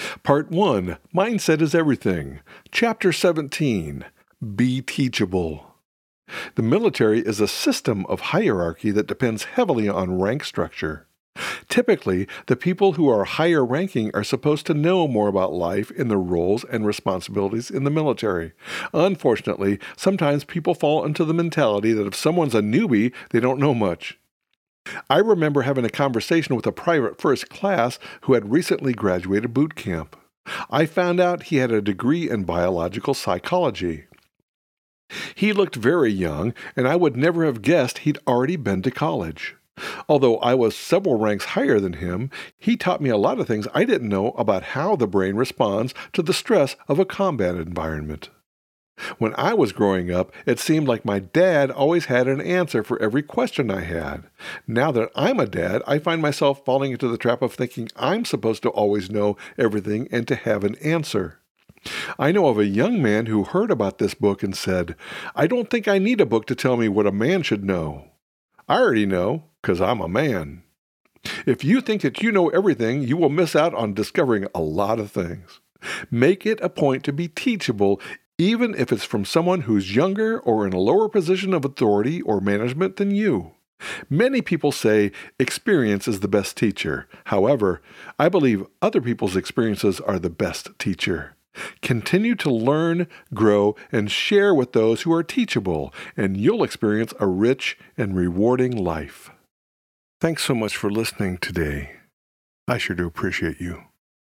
Part 1, Mindset is Everything. Chapter 17, Be Teachable. The military is a system of hierarchy that depends heavily on rank structure. Typically, the people who are higher ranking are supposed to know more about life in the roles and responsibilities in the military. Unfortunately, sometimes people fall into the mentality that if someone's a newbie, they don't know much. I remember having a conversation with a private first class who had recently graduated boot camp. I found out he had a degree in biological psychology. He looked very young, and I would never have guessed he'd already been to college. Although I was several ranks higher than him, he taught me a lot of things I didn't know about how the brain responds to the stress of a combat environment. When I was growing up, it seemed like my dad always had an answer for every question I had. Now that I'm a dad, I find myself falling into the trap of thinking I'm supposed to always know everything and to have an answer. I know of a young man who heard about this book and said, "I don't think I need a book to tell me what a man should know. I already know, 'cause I'm a man." If you think that you know everything, you will miss out on discovering a lot of things. Make it a point to be teachable, even if it's from someone who's younger or in a lower position of authority or management than you. Many people say experience is the best teacher. However, I believe other people's experiences are the best teacher. Continue to learn, grow, and share with those who are teachable, and you'll experience a rich and rewarding life. Thanks so much for listening today. I sure do appreciate you.